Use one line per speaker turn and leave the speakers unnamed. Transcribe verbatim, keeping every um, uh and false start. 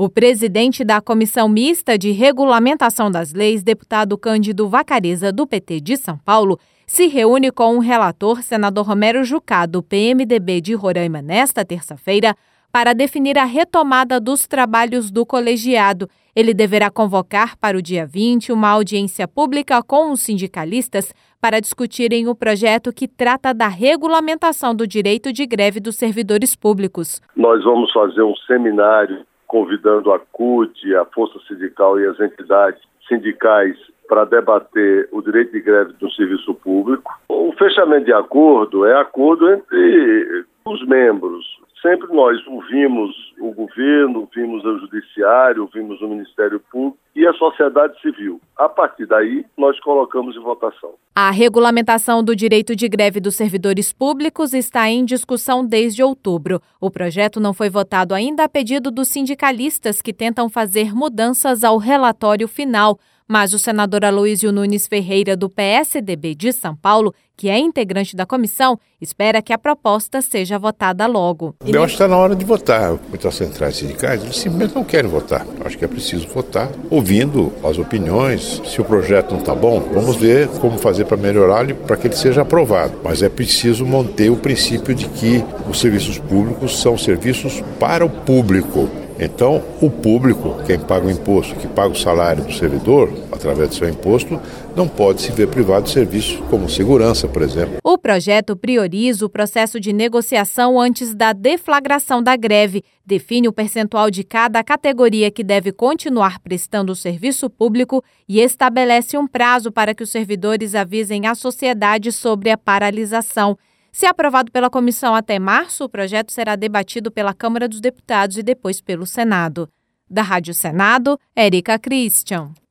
O presidente da Comissão Mista de Regulamentação das Leis, deputado Cândido Vacarezza, do P T de São Paulo, se reúne com o relator, senador Romero Jucá, do P M D B de Roraima, nesta terça-feira, para definir a retomada dos trabalhos do colegiado. Ele deverá convocar para o dia vinte uma audiência pública com os sindicalistas para discutirem o projeto que trata da regulamentação do direito de greve dos servidores públicos.
Nós vamos fazer um seminário convidando a C U T, a Força Sindical e as entidades sindicais para debater o direito de greve do serviço público. O fechamento de acordo é acordo entre os membros. Sempre nós ouvimos o governo, ouvimos o judiciário, ouvimos o Ministério Público e a sociedade civil. A partir daí, nós colocamos em votação.
A regulamentação do direito de greve dos servidores públicos está em discussão desde outubro. O projeto não foi votado ainda a pedido dos sindicalistas que tentam fazer mudanças ao relatório final. Mas o senador Aloísio Nunes Ferreira, do P S D B de São Paulo, que é integrante da comissão, espera que a proposta seja votada logo.
Eu acho que está na hora de votar. Muitas centrais sindicais, eles simplesmente não querem votar. Acho que é preciso votar, ouvindo as opiniões. Se o projeto não está bom, vamos ver como fazer para melhorar ele, para que ele seja aprovado. Mas é preciso manter o princípio de que os serviços públicos são serviços para o público. Então, o público, quem paga o imposto, que paga o salário do servidor, através do seu imposto, não pode se ver privado de serviços como segurança, por exemplo.
O projeto prioriza o processo de negociação antes da deflagração da greve, define o percentual de cada categoria que deve continuar prestando o serviço público e estabelece um prazo para que os servidores avisem à sociedade sobre a paralisação. Se aprovado pela comissão até março, o projeto será debatido pela Câmara dos Deputados e depois pelo Senado. Da Rádio Senado, Érica Christian.